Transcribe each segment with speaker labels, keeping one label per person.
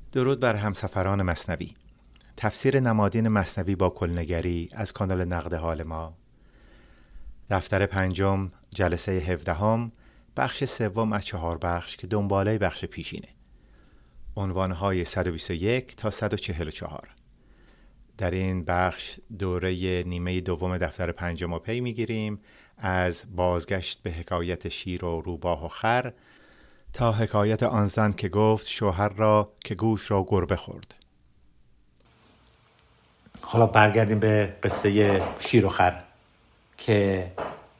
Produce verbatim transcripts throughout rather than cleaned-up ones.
Speaker 1: درود بر همسفران مثنوی. تفسیر نمادین مثنوی با کلنگری از کانال نقد حال ما. دفتر پنجم، جلسه هفدهم، بخش سوم از چهار بخش که دنباله بخش پیشینه. عنوانهای صد و بیست و یک تا صد و چهل و چهار. در این بخش دوره نیمه دوم دفتر پنجم رو پی میگیریم، از بازگشت به حکایت شیر و روباه و خر تا حکایت آن زن که گفت شوهر را که گوش را گربه خورد.
Speaker 2: حالا برگردیم به قصه شیر و خر که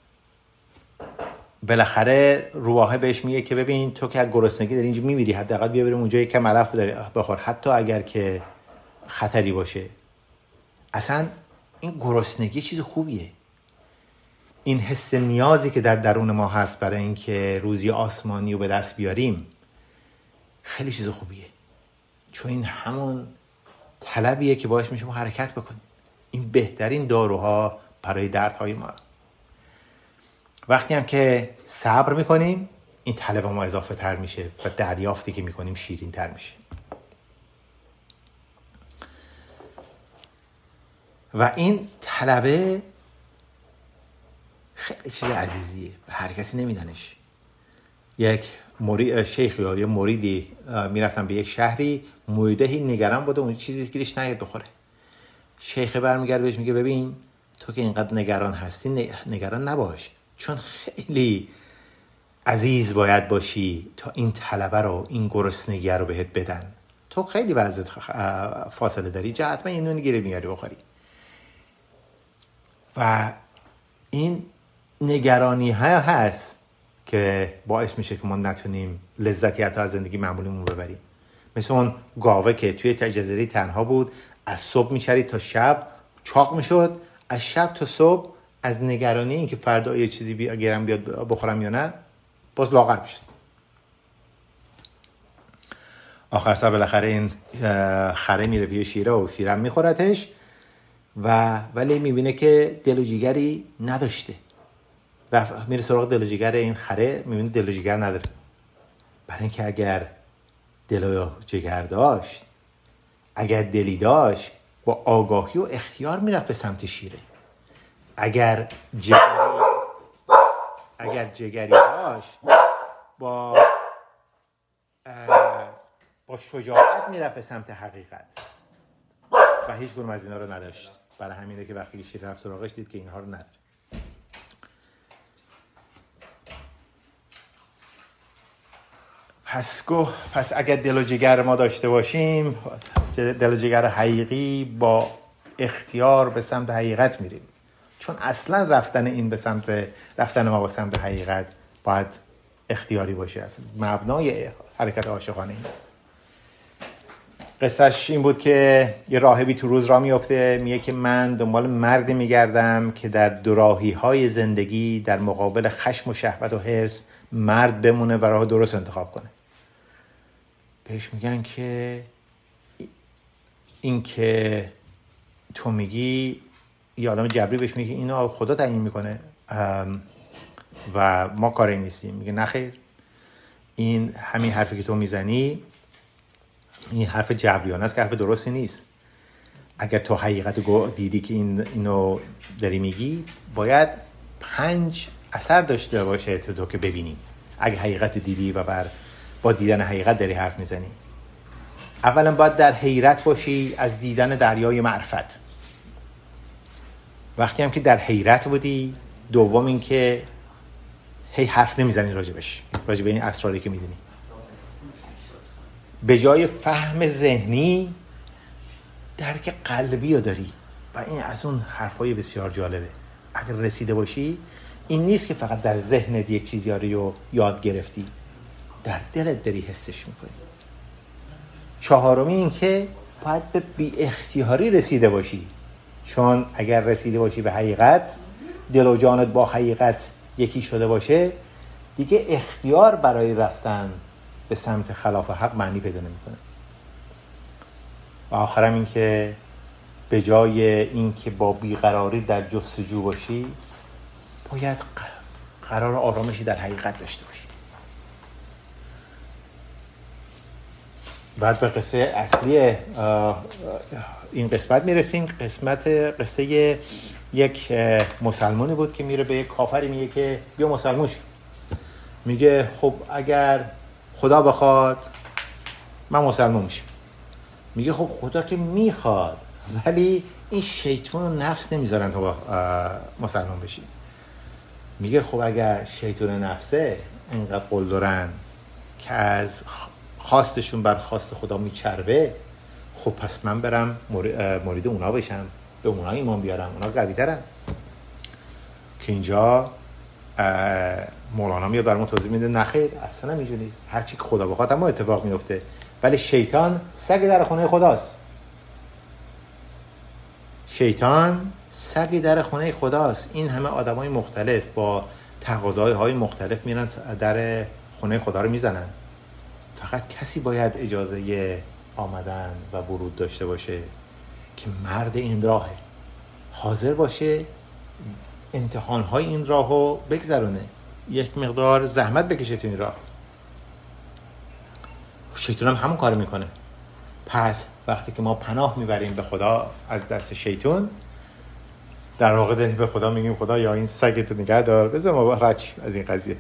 Speaker 2: بالاخره روباه بهش میگه که ببین تو که از گرسنگی داری اینجا میمیری، حداقل بیا بریم اونجا یکم علف بخور، حتی اگر که خطری باشه. اصلا این گرسنگی چیز خوبیه. این حس نیازی که در درون ما هست برای اینکه روزی آسمانی رو به دست بیاریم خیلی چیز خوبیه، چون این همون طلبیه که باعث میشه ما حرکت بکنیم. این بهترین داروها برای دردهای ما. وقتی هم که صبر میکنیم این طلب ما اضافه تر میشه و دریافتی که میکنیم شیرین تر میشه. و این طلبه خیلی چیز عزیزیه، به هر کسی نمیدنش. یک مرید شیخ یا یه مریدی میرفتن به یک شهری، مریده نگران بوده اون چیزی که گیرش نیاد بخوره. شیخ برمیگرده بهش میگه ببین تو که اینقدر نگران هستی نگران نباش، چون خیلی عزیز باید باشی تا این طلبه رو، این گرسنگی رو بهت بدن. تو خیلی وضعیت فاصله داری، جا حتما اینو نگیره میاری بخوری. و این نگرانی ها هست که باعث میشه که ما نتونیم لذتی حتی از زندگی معمولیمون ببریم. مثل اون گاوه که توی جزیره تنها بود، از صبح میچرید تا شب چاق میشد، از شب تا صبح از نگرانی این که فردا یه چیزی بیارم بیاد بخورم یا نه باز لاغر میشد. آخر سر بالاخره این خره میره پیش شیره و شیرم میخورتش و ولی میبینه که دل و جیگری نداشته. رفت میره سراغ دل و جیگر این خره، میبینه دل و جیگر نداره. برای اینکه اگر دل و جیگر داشت، اگر دلی داشت، با آگاهی و اختیار میرفت به سمت شیره. اگر جگری اگر جگری داشت، با با شجاعت میرفت به سمت حقیقت. و هیچ گونه از اینا رو نداشت. برای همینه که وقتی شیر رفت سراغش دید که اینها رو نداره. پس گو پس اگر دل و جگر ما داشته باشیم، دل و جگر حقیقی، با اختیار به سمت حقیقت میریم. چون اصلا رفتن این به سمت رفتن ما به سمت حقیقت باید اختیاری باشه، اصلا مبنای حرکت عاشقانه این. قصهش این بود که یه راهبی تو روز راه میفته، میگه که من دنبال مردی میگردم که در دوراهی های زندگی در مقابل خشم و شهوت و حرص مرد بمونه و راه درست انتخاب کنه. بهش میگن که این که تو میگی، یه آدم جبری بهش میگه اینو خدا تعیین میکنه و ما کاری نیستیم. میگه نه خیر، این همین حرفی که تو میزنی این حرف جبریانه است که حرف درستی نیست. اگر تو حقیقت رو دیدی که این اینو داری میگی، باید پنج اثر داشته باشه تو که ببینی. اگه حقیقت دیدی و بر با دیدن حقیقت داری حرف میزنی، اولا باید در حیرت باشی از دیدن دریای معرفت. وقتی هم که در حیرت بودی، دوم این که هی حرف نمیزنی راجبش، راجب این اسراری که میدونی. به جای فهم ذهنی درک قلبی رو داری و این از اون حرفای بسیار جالبه. اگر رسیده باشی، این نیست که فقط در ذهنت یک چیزی رو یاد گرفتی، در دلت داری حسش میکنی. چهارمی این که باید به بی اختیاری رسیده باشی، چون اگر رسیده باشی به حقیقت، دل و جانت با حقیقت یکی شده باشه، دیگه اختیار برای رفتن به سمت خلاف حق معنی پیدا نمیکنه. و آخرم این که به جای این که با بیقراری در جستجو باشی، باید قرار آرامشی در حقیقت داشته باشی. بعد به قصه اصلی این قسمت میرسیم. قسمت قصه یک مسلمانی بود که میره به یک کافری میگه که بیا مسلمون شو. میگه خب اگر خدا بخواد من مسلمون میشم. میگه خب خدا که میخواد، ولی این شیطان و نفس نمیذارن تو مسلمان بشی. میگه خب اگر شیطان و نفسه اینقدر قول دارن که از خواستشون بر خواست خدا میچربه، خب پس من برم مرید اونا بشم، به اونا ایمان بیارم، اونا قوی ترن. که اینجا مولانا میاد برامون توضیح میده نخیر، اصلا هم اینجوری نیست. هر چی که خدا بخواد اما اتفاق میفته، ولی شیطان سگ در خونه خداست. شیطان سگ در خونه خداست. این همه آدمای مختلف با تقاضاهای مختلف میرن در خونه خدا رو میزنن. فقط کسی باید اجازه آمدن و ورود داشته باشه که مرد این راهه، حاضر باشه امتحانهای این راه رو بگذرونه، یک مقدار زحمت بکشه تو این راه. شیطان هم همون کار میکنه. پس وقتی که ما پناه میبریم به خدا از دست شیطان، در واقع داریم به خدا میگیم خدا یا این سگتو نگه دار، بذار ما رد شیم از این قضیه.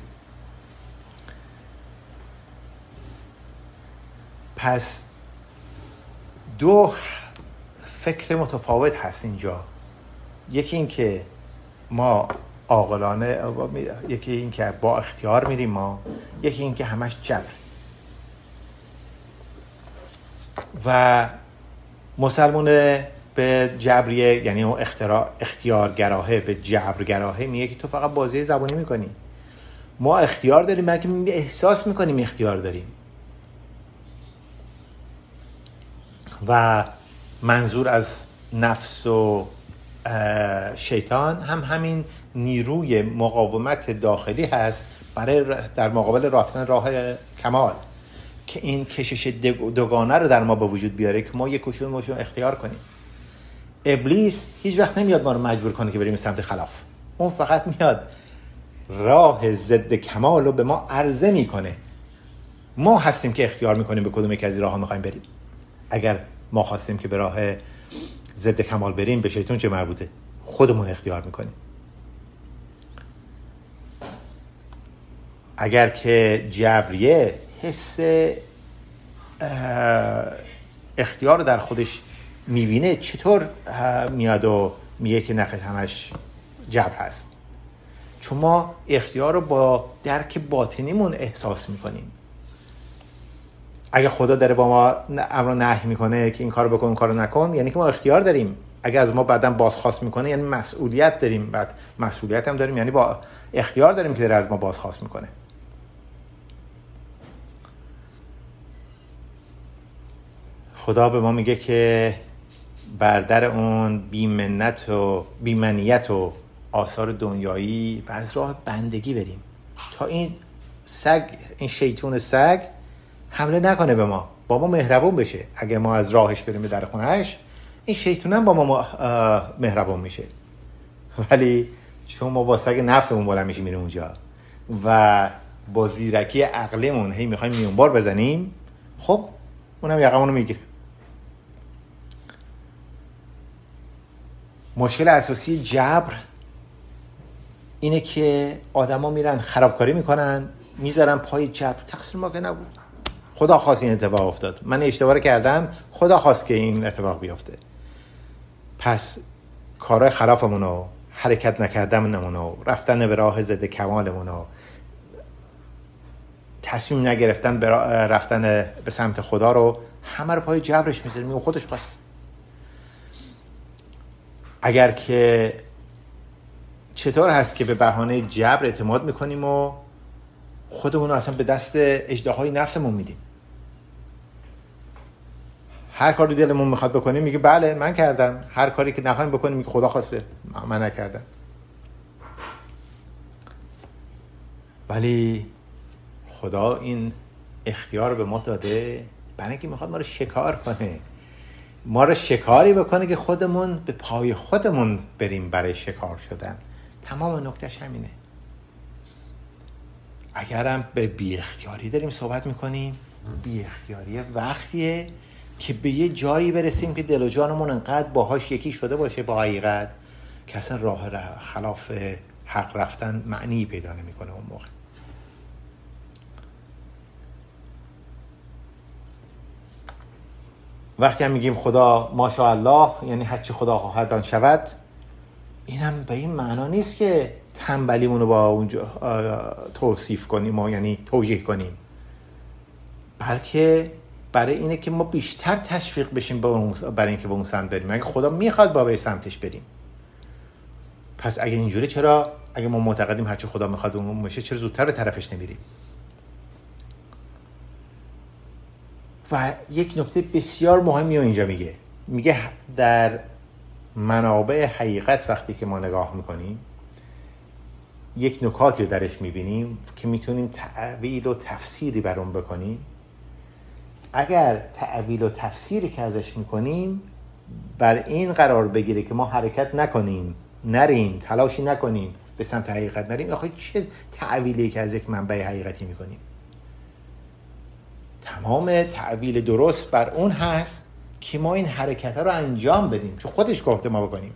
Speaker 2: پس دو فکر متفاوت هست اینجا. یکی این که ما عاقلانه، یکی این که با اختیار میریم ما، یکی این که همش جبر. و مسلمان به جبریه، یعنی اون اختیارگراهه به جبرگراهه، میگه که تو فقط بازی زبانی میکنی. ما اختیار داریم، بلکه احساس میکنیم اختیار داریم. و منظور از نفس و شیطان هم همین نیروی مقاومت داخلی هست برای در مقابل رفتن راه کمال، که این کشش دوگانه رو در ما به وجود بیاره که ما یک کشون مشون اختیار کنیم. ابلیس هیچ وقت نمیاد ما رو مجبور کنه که بریم سمت خلاف. اون فقط میاد راه ضد کمال رو به ما عرضه میکنه. ما هستیم که اختیار میکنیم به کدوم یک از این راه‌ها میخوایم بریم. اگر ما خواستیم که به راه ضد کمال بریم، به شیطان چه مربوطه؟ خودمون اختیار میکنیم. اگر که جبریه حس اختیار رو در خودش میبینه، چطور میاد و میگه که نخیر همش جبر هست؟ چون ما اختیار رو با درک باطنیمون احساس میکنیم. اگه خدا داره با ما امر و نهی میکنه که این کارو بکن اون کارو نکن، یعنی که ما اختیار داریم. اگه از ما بعداً بازخواست میکنه، یعنی مسئولیت داریم. بعد مسئولیت هم داریم، یعنی با اختیار داریم که داره از ما بازخواست میکنه. خدا به ما میگه که بر در اون بیمنت و بیمنیت و آثار دنیایی و از راه بندگی بریم، تا این سگ، این شیطون سگ حمله نکنه به ما، با ما مهربون بشه. اگه ما از راهش بریم به در خونهش، این شیطون هم با ما مهربون میشه. ولی چون ما با سگ نفسمون بالا میشیم میریم اونجا و با زیرکی عقلمون هی میخوایم میونبار بزنیم، خب اونم یقمونو میگیره. مشکل اساسی جبر اینه که آدما میرن خرابکاری میکنن، میذارن پای جبر. تقصیر ما که نبود، خدا خواست این اتفاق افتاد، من اشتباه کردم، خدا خواست که این اتفاق بیفته. پس کارهای خلافمونو، حرکت نکردنمونو، رفتن به راه ضد کمالمونو، تصمیم نگرفتن به رفتن به سمت خدا رو همه رو پای جبرش میذاریم. میگه خودش خواست. اگر که چطور هست که به بهانه جبر اعتماد میکنیم و خودمون رو اصلا به دست اژدهای نفسمون میدیم. هر کاری دلمون میخواد بکنیم میگه بله من کردم، هر کاری که نخوایم بکنیم میگه خدا خواسته من نکردم. ولی خدا این اختیار به ما داده برای اینکه میخواد ما رو شکار کنه، ما رو شکاری بکنه که خودمون به پای خودمون بریم برای شکار شدن. تمام نکتهش همینه. اگرم به بی اختیاری داریم صحبت میکنیم، بی اختیاریه وقتیه که به یه جایی برسیم که دل و جانمون انقدر باهاش یکی شده باشه با حقیقت که اصلا راه خلاف حق رفتن معنی پیدا نمیکنه. اون موقع وقتی هم میگیم خدا ماشاءالله یعنی هرچی خدا خواهد آن شود، اینم به این معنا نیست که تنبلیمون رو با اونجا توصیف کنیم و یعنی توجیه کنیم، بلکه برای اینه که ما بیشتر تشویق بشیم برای اینکه به اون سمت بریم. اگه خدا میخواد با به سمتش بریم، پس اگه اینجوری چرا اگه ما معتقدیم هرچی خدا میخواد اون میشه، چرا زودتر به طرفش نمیریم؟ و یک نکته بسیار مهمی رو اینجا میگه، میگه در منابع حقیقت وقتی که ما نگاه میکنیم یک نکاتی رو درش میبینیم که میتونیم تعویل و تفسیری بر اون بکنیم. اگر تعویل و تفسیری که ازش میکنیم بر این قرار بگیره که ما حرکت نکنیم، نریم، تلاشی نکنیم به سمت حقیقت نریم، آخه چه تعویلی که از یک منبع حقیقتی میکنیم؟ تمام تعویل درست بر اون هست که ما این حرکت ها رو انجام بدیم، چون خودش گفته ما بکنیم.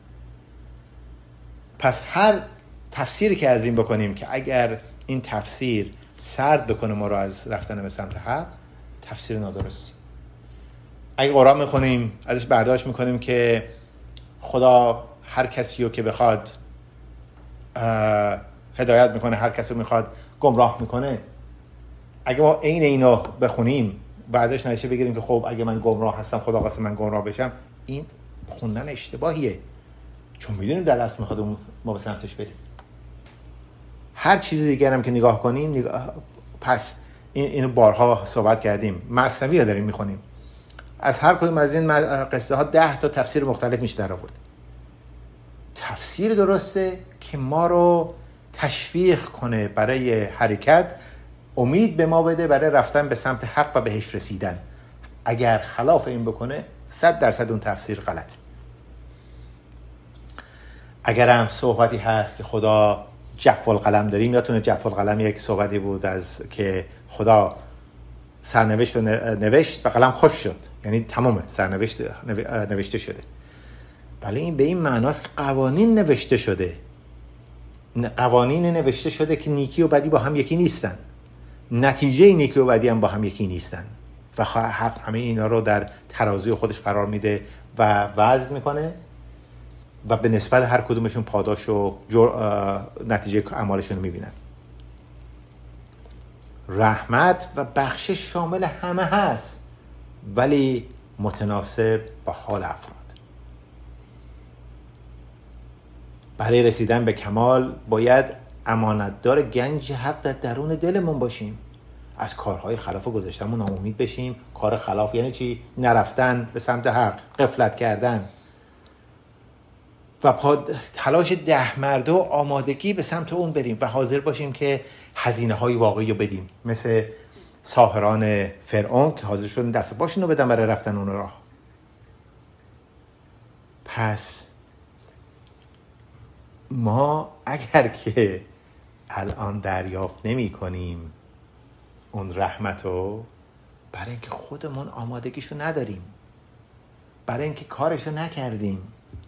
Speaker 2: پس هر تفسیری که از این بکنیم که اگر این تفسیر سرد بکنه ما رو از رفتن به سمت حق، تفسیر نادرستی. اگه قرآن میخونیم ازش برداشت میکنیم که خدا هر کسی رو که بخواد هدایت میکنه، هر کسی رو میخواد گمراه میکنه، اگه ما این اینو بخونیم و ازش نتیجه بگیریم که خب اگه من گمراه هستم خدا قسم من گمراه بشم، این خوندن اشتباهیه، چون میدونیم در اصل میخواد ما به سمتش بریم. هر چیز دیگر هم که نگاه کنیم نگاه... پس این اینو بارها صحبت کردیم، مثنوی رو داریم میخونیم، از هر کدوم از این قصه ها ده تا تفسیر مختلف میشه در آورد. تفسیر درسته که ما رو تشویق کنه برای حرکت، امید به ما بده برای رفتن به سمت حق و بهش رسیدن. اگر خلاف این بکنه صد درصد اون تفسیر غلط. اگر هم صحبتی هست که خدا جف القلم داریم، یادتونه جف القلم یک صحبتی بود از که خدا سرنوشت رو نوشت و قلم خوش شد، یعنی تمام سرنوشت نوشته شده. بله این به این معناست که قوانین نوشته شده، قوانین نوشته شده که نیکی و بدی با هم یکی نیستن، نتیجه نیکی و بدی هم با هم یکی نیستن و حق همه اینا رو در ترازوی خودش قرار میده و وزن میکنه و به نسبت هر کدومشون پاداش و نتیجه اعمالشون رو میبینن. رحمت و بخشش شامل همه هست ولی متناسب با حال افراد. برای رسیدن به کمال باید امانتدار گنج حق در درون دلمون باشیم، از کارهای خلاف گذشتمون ناامید بشیم. کار خلاف یعنی چی؟ نرفتن به سمت حق، غفلت کردن و پاد تلاش ده مرده و آمادگی به سمت اون بریم و حاضر باشیم که هزینه های واقعی رو بدیم، مثل ساحران فرعون که حاضر شدن دست باشون رو بدن برای رفتن اون راه. پس ما اگر که الان دریافت نمی کنیم اون رحمتو، برای اینکه خودمون آمادگیشو نداریم، برای اینکه کارشو نکردیم.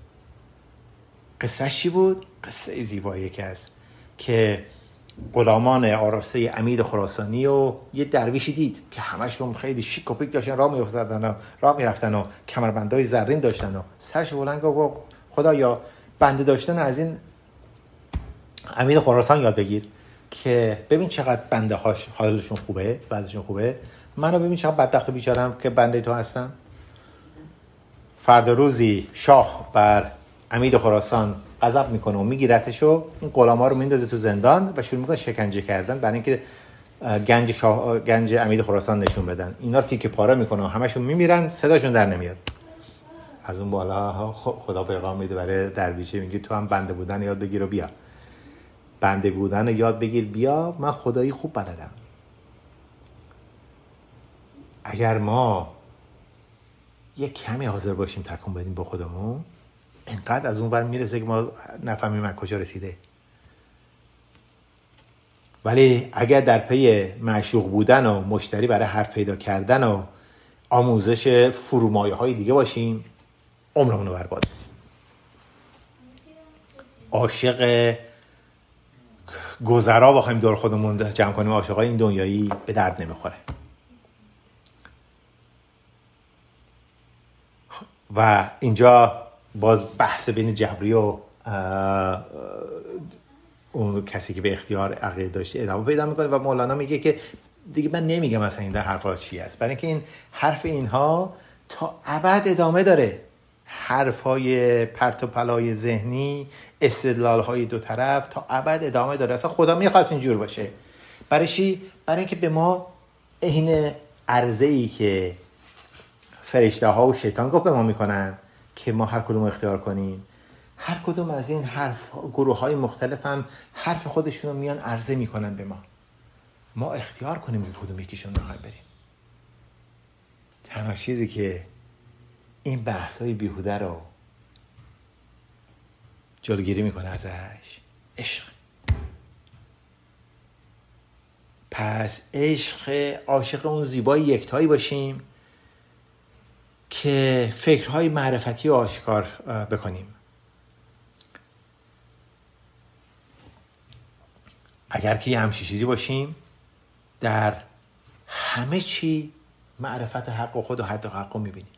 Speaker 2: قصه چی بود؟ قصه زیبایی که هست که غلامان آراسته امید خراسانی و یه درویشی دید که همشون خیلی شیک و پیک داشتن راه میافتادن و راه میرفتن و کمربندای زرین داشتن و سرش بلند گفت خدایا بنده داشتن از این امید خراسان یاد بگیر که ببین چقدر بنده هاش حالشون خوبه، بعضیشون خوبه، منو ببین چقدر بدبخت بیچارم که بنده تو هستم. فردا روزی شاه بر امید خراسان غضب میکنه و میگیرتش و این غلاما رو میندازه تو زندان و شروع میکنه شکنجه کردن برای اینکه گنج شاه گنج امید خراسان نشون بدن. اینا رو تیکه پاره میکنه و همشون میمیرن، صداشون در نمیاد. از اون بالا خدا پیغام میده برای درویشه، میگه تو هم بنده بودن یاد بگیر و بیا، بنده بودن یاد بگیر بیا، من خدایی خوب بلدم. اگر ما یک کمی حاضر باشیم تکون بدیم با خودمون، اینقدر از اون ور میرسه که ما نفهمیم من کجا رسیده. ولی اگر در پی معشوق بودن و مشتری برای حرف پیدا کردن و آموزش فرومایه های دیگه باشیم، عمرمون رو برباد میدیم. عاشق گذرا بخوایم دور خودمون جمع کنیم، عاشقای این دنیایی به درد نمیخوره. و اینجا باز بحث بین جبری و اون کسی که به اختیار عقیده داشته ادامه پیدا میکنه و مولانا میگه که دیگه من نمیگم مثلا این در حرفا چی است، برای اینکه این حرف اینها تا ابد ادامه داره. حرفای پرت و پلای ذهنی، استدلال‌های دو طرف تا ابد ادامه داره. اصلا خدا میخواست اینجور باشه. برای چی؟ برای اینکه به ما این عرضه‌ای که فرشته ها و شیطان گفت به ما میکنن که ما هر کدوم اختیار کنیم، هر کدوم از این حرف گروه های مختلف هم حرف خودشون رو میان عرضه میکنن به ما. ما اختیار کنیم که کدوم یکیشون میخوایم بریم. تنها چیزی که این بحث های بیهوده رو جلوگیری میکنه ازش عشق. پس عشق، عاشق اون زیبای یکتایی باشیم که فکرهای معرفتی و آشکار بکنیم. اگر که یه همچین چیزی باشیم، در همه چی معرفت حق و خود و حد و حق رو میبینیم.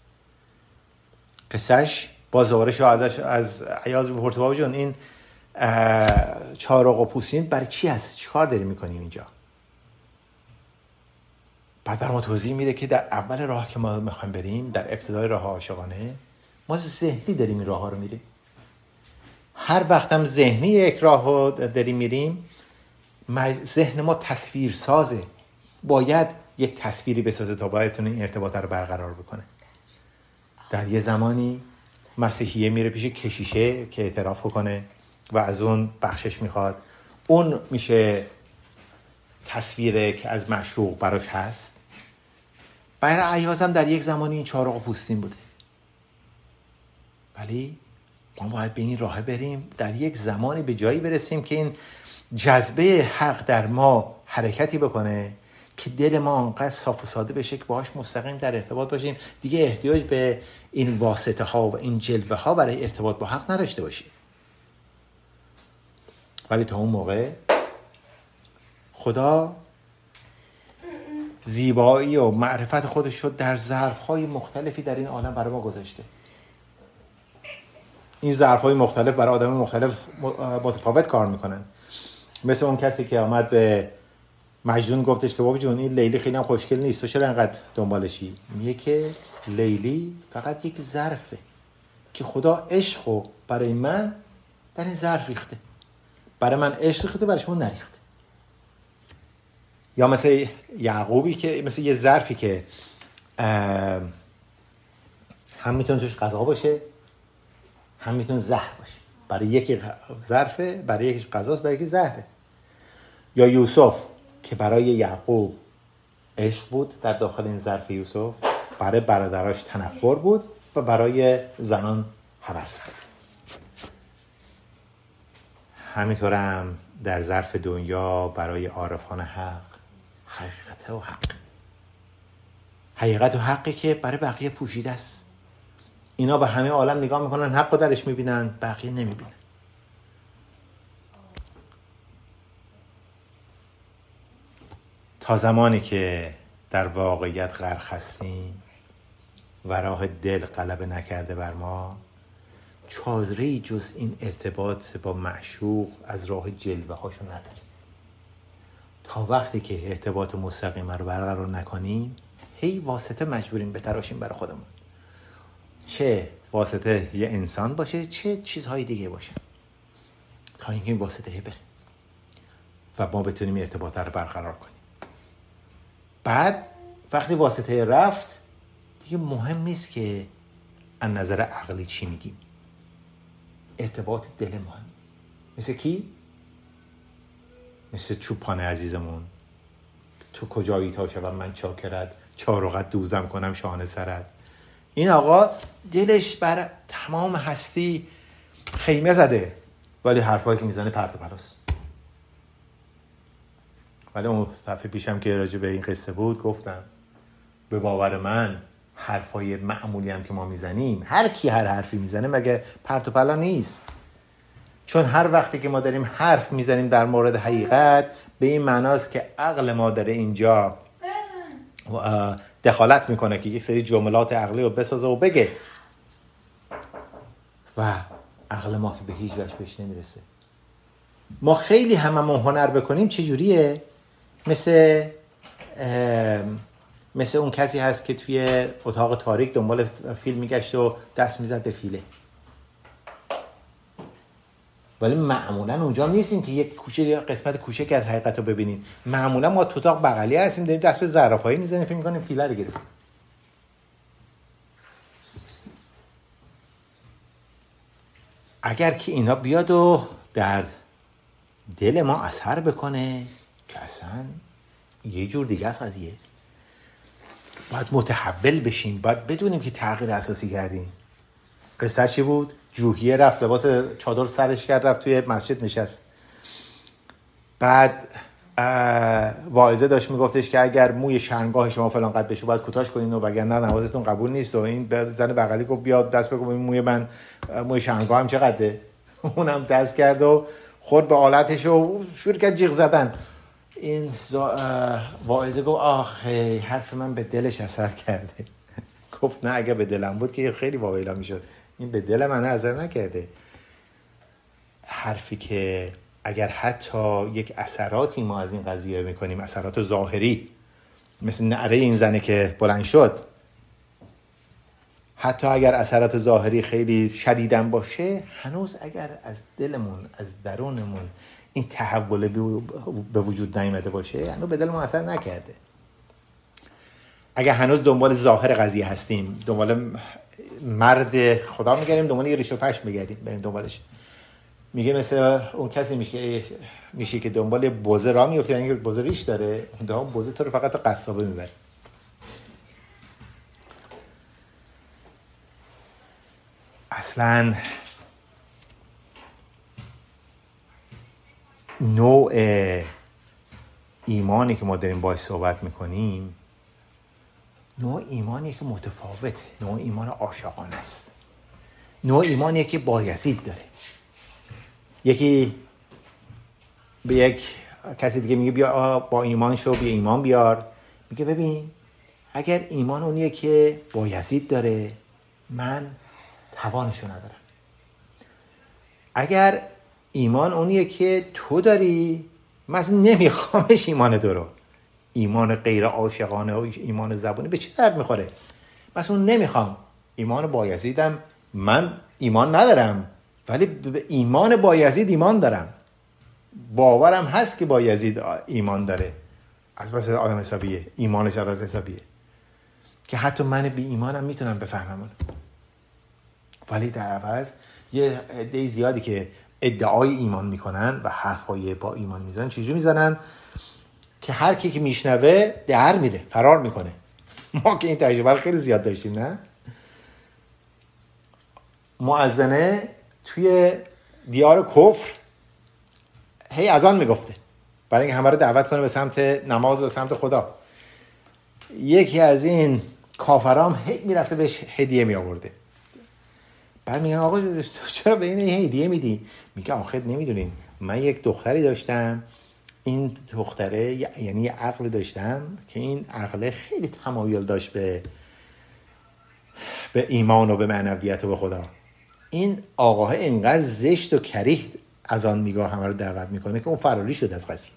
Speaker 2: قصهش باز دوباره شو ازش از عیاض بپرسه بابا جون این چهارق و پوستین برای چی هست؟ چی کار داریم میکنیم اینجا؟ بعد بر ما توضیح میده که در اول راه که ما میخوایم بریم، در ابتدای راه عاشقانه، ما ذهنی داریم این راه ها رو میریم. هر وقت هم ذهنی یک راه رو داریم میریم، ذهن ما تصویر سازه، باید یک تصویری بسازه تا باید تونه این ارتباط رو برقرار بکنه. در یه زمانی مسیحیه میره پیش کشیشه که اعتراف کنه و از اون بخشش میخواد. اون میشه تصویره که از معشوق براش هست. برای عیاض هم در یک زمانی این چهارق و پوستین بوده. ولی ما باید به این راه بریم، در یک زمانی به جایی برسیم که این جذبه حق در ما حرکتی بکنه که دل ما انقدر صاف و ساده بشه که باهاش مستقیم در ارتباط باشیم، دیگه احتیاج به این واسطه ها و این جلوه ها برای ارتباط با حق نداشته باشیم. ولی تا اون موقع خدا زیبایی و معرفت خودش رو در ظرف‌های مختلفی در این عالم برای ما گذاشته. این ظرف‌های مختلف برای آدم مختلف متفاوت کار میکنن. مثل اون کسی که آمد به مجنون گفتش که بابا جون این لیلی خیلی هم خوشگل نیست، تو چرا انقدر دنبالشی؟ میگه که لیلی فقط یک ظرفه که خدا عشقو برای من در این ظرف ریخته. برای من عشق ریخته، برای شما نریخته. یا مثل یعقوبی که مثل یه ظرفی که هم میتونه توش غذا باشه، هم میتونه زهر باشه. برای یکی ظرفه، برای یکیش غذاست، برای یکی زهره. یا یوسف که برای یعقوب عشق بود در داخل این ظرف یوسف، برای برادراش تنفر بود و برای زنان هوس بود. همینطور هم در ظرف دنیا برای عارفان حق حقیقت و حق، حقیقت و حقی که برای بقیه پوشیده است. اینا به همه عالم نگاه میکنن، حق رو درش میبینن، بقیه نمیبینن. تا زمانی که در واقعیت غرق هستیم و راه دل غلبه نکرده بر ما، چاره‌ای جز این ارتباط با معشوق از راه جلوه هاشو نداریم. تا وقتی که ارتباط مستقیم رو برقرار نکنیم، هی واسطه مجبوریم بتراشیم برای خودمون، چه واسطه یه انسان باشه چه چیزهای دیگه باشه، تا اینکه این واسطه بره و ما بتونیم ارتباط رو برقرار کنیم. بعد وقتی واسطه رفت دیگه مهم نیست که از نظر عقلی چی میگیم، ارتباط دل مهم. مثل کی؟ مثل چوپان عزیزمون، تو کجایی تا شوم من چاکرت، چارقت دوزم کنم شانه سرت. این آقا دلش بر تمام هستی خیمه زده، ولی حرفایی که میزنه پرت و پلاست. ولی اون صفحه پیشم که راجع به این قصه بود گفتم به باور من حرفای معمولی هم که ما میزنیم، هر کی هر حرفی میزنه مگه پرت و پلا نیست؟ چون هر وقتی که ما داریم حرف میزنیم در مورد حقیقت، به این معناست که عقل ما داره اینجا دخالت میکنه که یک سری جملات عقلی رو بسازه و بگه و عقل ما که به هیچ وجه بهش نمیرسه. ما خیلی هممون هنر بکنیم چجوریه؟ مثل مثل اون کسی هست که توی اتاق تاریک دنبال فیل میگشت و دست میزد به فیله، ولی معمولا اونجا نیستیم که یک کوچه قسمت کوچکی از حقیقت رو ببینیم. معمولا ما تو اتاق بغلی هستیم داریم دست به زرافایی میزنیم، فکر میکنیم فیله رو گرفتیم. اگر که اینا بیاد و در دل ما اثر بکنه که اصلا یه جور دیگه از قضیه، باید متحول بشیم، باید بدونیم که تغییر اساسی کردیم. قصه چی بود؟ جوحیه رفت لباس چادر سرش کرد رفت توی مسجد نشست، بعد واعظه داشت میگفتش که اگر موی شرمگاه شما فلان قد بشه باید کوتاش کنین و وگرنه نمازتون قبول نیست. و این زن بغلی گفت بیاد دست بگو این موی من موی شرمگاه هم چقدره. اونم دست کرد و خورد به آلتش و شروع کرد جیغ زدن. این واعظه گفت آخه حرف من به دلش اثر کرده. گفت نه اگه به دلم بود که خیلی واویلا میشد، این به دل من اثر نکرده. حرفی که اگر حتی یک اثراتی ما از این قضیه میکنیم، اثرات ظاهری مثل نعره این زنه که بلند شد، حتی اگر اثرات ظاهری خیلی شدیدن باشه، هنوز اگر از دلمون از درونمون این تحول به وجود نیامده باشه، هنوز به دلمون اثر نکرده. اگر هنوز دنبال ظاهر قضیه هستیم، دنبال مرد خدا میگردیم، دنبال یه ریش و پشم میگردیم بریم دنبالش، میگه مثل اون کسی میشه میشه که دنبال بوزه راه میفته، یعنی بوزه ریش داره، اون بوزه تو رو فقط قصابه میبره. اصلا نوع ایمانی که ما داریم باهاش صحبت میکنیم نوع ایمانیه که متفاوته، نوع ایمان عاشقانه است، نوع ایمانیه که بایزید داره. یکی به یک کسی دیگه میگه بیا با ایمان شو، بیا ایمان بیار، میگه ببین اگر ایمان اونیه که بایزید داره من توانشو ندارم، اگر ایمان اونیه که تو داری من اصلا نمیخوامش ایمان درو، ایمان غیر عاشقانه و ایمان زبونی به چه درد میخوره؟ من اصلا نمیخوام. ایمان بایزیدم من ایمان ندارم، ولی به ایمان بایزید ایمان دارم، باورم هست که بایزید ایمان داره، از بس آدم حسابیه، ایمانش از حسابیه که حتی من بی ایمانم میتونم بفهمم اون. ولی در عوض یه عده زیادی که ادعای ایمان میکنن و حرفای با ایمان میزنن، چجوری میزنن که هر کی که میشنوه در میره، فرار میکنه. ما که این تجربه خیلی زیاد داشتیم، نه؟ مؤذنه توی دیار کفر هی اذان میگفته برای اینکه همه رو دعوت کنه به سمت نماز و به سمت خدا. یکی از این کافرام هی میرفته بهش هدیه میآورده. بعد میگن آقا تو چرا به این هدیه میدی؟ میگه آخه نمیدونین من یک دختری داشتم، این دختره یعنی یه عقل داشتم که این عقل خیلی تمایل داشت به به ایمان و به معنویت و به خدا. این آقاه اینقدر زشت و کریه از آن میگاه همه رو دعوت میکنه که اون فراری شد از قضیه.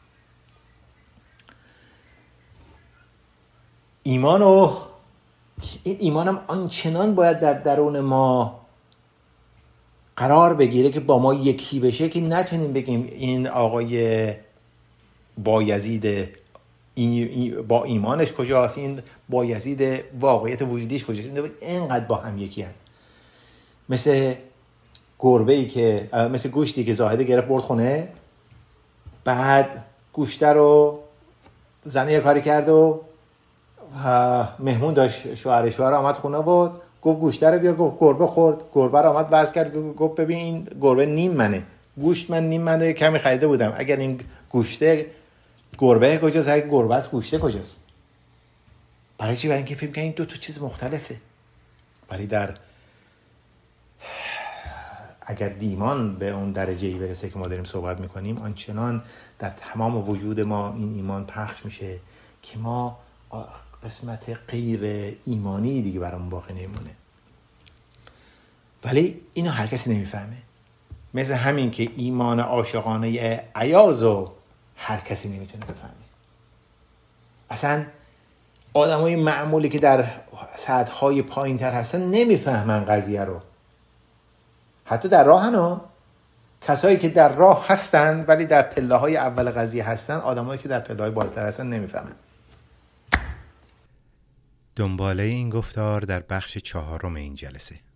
Speaker 2: ایمان و این ایمانم آنچنان باید در درون ما قرار بگیره که با ما یکی بشه که نتونیم بگیم این آقای بایزید این با ایمانش کجاست، این بایزید واقعیت وجودیش کجاست، اینقدر با هم یکی هست. مثل گربه‌ای که مثل گوشتی که زاهده گرفت برد خونه، بعد گوشت رو زنه یه کاری کرد و مهمون داشت، شوهر شوهر آمد خونه بود، گفت گوشت رو بیار، گفت گربه خورد، گربه رو آمد وزن کرد، گفت ببین این گربه نیم منه، گوشت من نیم منه، کمی خریده بودم، اگر این گوشته گربه کجاست؟ اگه گربه است گوشته کجاست؟ برای چی؟ برای اینکه فکر کنید این دو تا چیز مختلفه. ولی در اگر دیمان به اون درجه‌ای برسه که ما داریم صحبت میکنیم، آنچنان در تمام وجود ما این ایمان پخش میشه که ما قسمت غیر ایمانی دیگه برامون باقی نمیمونه. ولی اینو هر کسی نمیفهمه. مثل همین که ایمان عاشقانه ایازو هر کسی نمیتونه بفهمه. اصلا آدمای معمولی که در سطح‌های پایین‌تر هستن نمیفهمن قضیه رو. حتی در راه هنو کسایی که در راه هستن ولی در پله‌های اول قضیه هستن، آدمایی که در پله‌های بالاتر هستن نمیفهمن.
Speaker 1: دنباله این گفتار در بخش چهارم این جلسه.